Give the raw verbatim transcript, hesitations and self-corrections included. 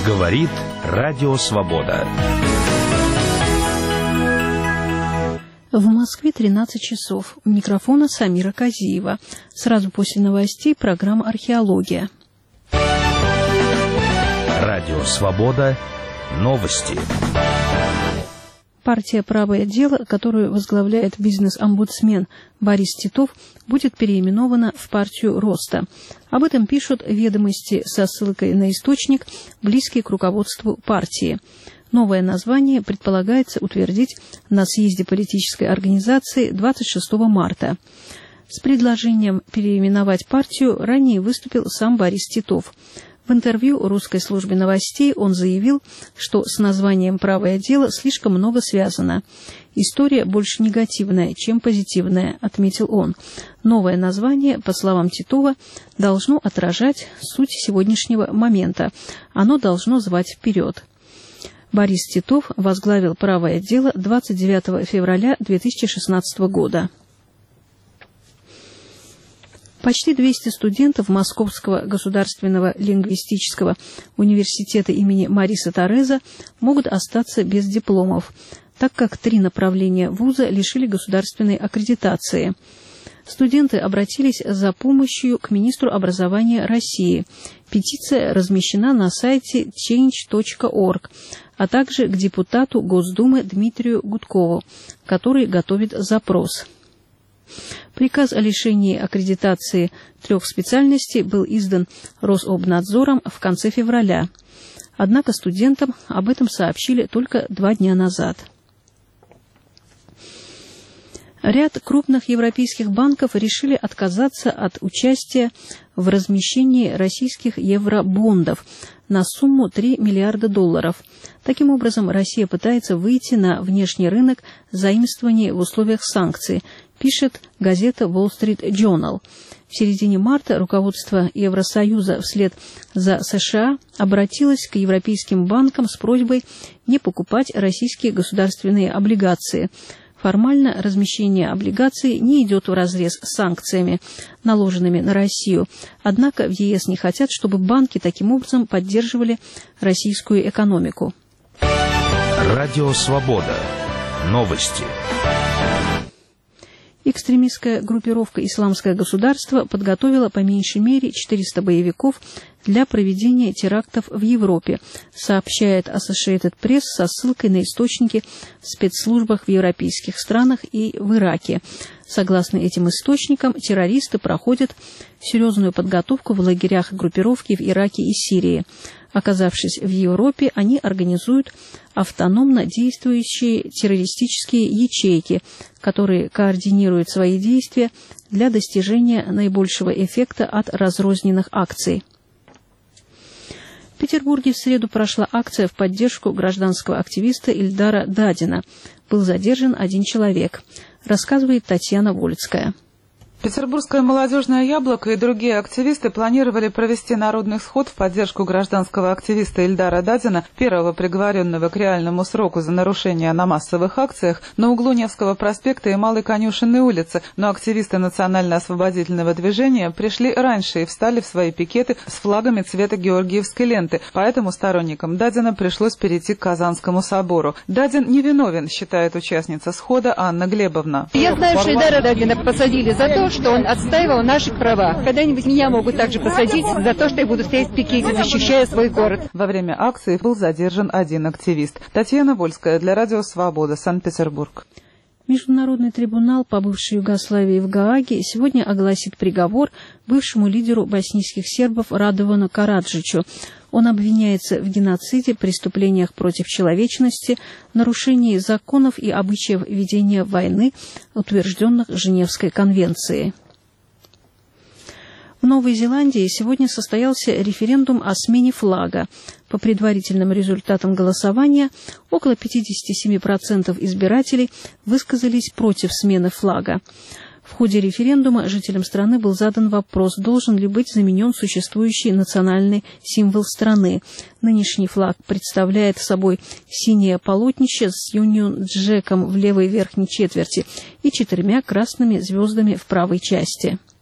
Говорит Радио Свобода. В Москве тринадцать часов. У микрофона Самира Казиева. Сразу после новостей программа «Археология». Радио Свобода. Новости. Партия «Правое дело», которую возглавляет бизнес-омбудсмен Борис Титов, будет переименована в партию Роста. Об этом пишут «Ведомости» со ссылкой на источник, близкий к руководству партии. Новое название предполагается утвердить на съезде политической организации двадцать шестого марта. С предложением переименовать партию ранее выступил сам Борис Титов. В интервью русской службе новостей он заявил, что с названием «Правое дело» слишком много связано. «История больше негативная, чем позитивная», — отметил он. Новое название, по словам Титова, должно отражать суть сегодняшнего момента. Оно должно звать вперед. Борис Титов возглавил «Правое дело» двадцать девятого февраля две тысячи шестнадцатого года. Почти двести студентов Московского государственного лингвистического университета имени Мариса Тореза могут остаться без дипломов, так как три направления вуза лишили государственной аккредитации. Студенты обратились за помощью к министру образования России. Петиция размещена на сайте чейндж точка орг, а также к депутату Госдумы Дмитрию Гудкову, который готовит запрос. Приказ о лишении аккредитации трех специальностей был издан Рособнадзором в конце февраля. Однако студентам об этом сообщили только два дня назад. Ряд крупных европейских банков решили отказаться от участия в размещении российских евробондов на сумму три миллиарда долларов. Таким образом, Россия пытается выйти на внешний рынок заимствований в условиях санкций, пишет газета Wall Street Journal. В середине марта руководство Евросоюза вслед за США обратилось к европейским банкам с просьбой не покупать российские государственные облигации. Формально размещение облигаций не идет вразрез с санкциями, наложенными на Россию. Однако в ЕС не хотят, чтобы банки таким образом поддерживали российскую экономику. Радио Свобода. Новости. Экстремистская группировка «Исламское государство» подготовила по меньшей мере четыреста боевиков для проведения терактов в Европе, сообщает Associated Press со ссылкой на источники в спецслужбах в европейских странах и в Ираке. Согласно этим источникам, террористы проходят серьезную подготовку в лагерях группировки в Ираке и Сирии. Оказавшись в Европе, они организуют автономно действующие террористические ячейки, которые координируют свои действия для достижения наибольшего эффекта от разрозненных акций. В Петербурге в среду прошла акция в поддержку гражданского активиста Ильдара Дадина. Был задержан один человек, рассказывает Татьяна Волицкая. Петербургское молодежное яблоко и другие активисты планировали провести народный сход в поддержку гражданского активиста Ильдара Дадина, первого приговоренного к реальному сроку за нарушения на массовых акциях, на углу Невского проспекта и Малой Конюшенной улицы, но активисты национально-освободительного движения пришли раньше и встали в свои пикеты с флагами цвета георгиевской ленты, поэтому сторонникам Дадина пришлось перейти к Казанскому собору. Дадин невиновен, считает участница схода Анна Глебовна. Я знаю, что Ильдара Дадина посадили за то, что он отстаивал наши права. Когда-нибудь меня могут также посадить за то, что я буду стоять в пикете, защищая свой город. Во время акции был задержан один активист. Татьяна Вольская для Радио Свобода, Санкт-Петербург. Международный трибунал по бывшей Югославии в Гааге сегодня огласит приговор бывшему лидеру боснийских сербов Радовану Караджичу. Он обвиняется в геноциде, преступлениях против человечности, нарушении законов и обычаев ведения войны, утвержденных Женевской конвенцией. В Новой Зеландии сегодня состоялся референдум о смене флага. По предварительным результатам голосования, около пятьдесят семь процентов избирателей высказались против смены флага. В ходе референдума жителям страны был задан вопрос, должен ли быть заменен существующий национальный символ страны. Нынешний флаг представляет собой синее полотнище с Юнион Джеком в левой верхней четверти и четырьмя красными звездами в правой части.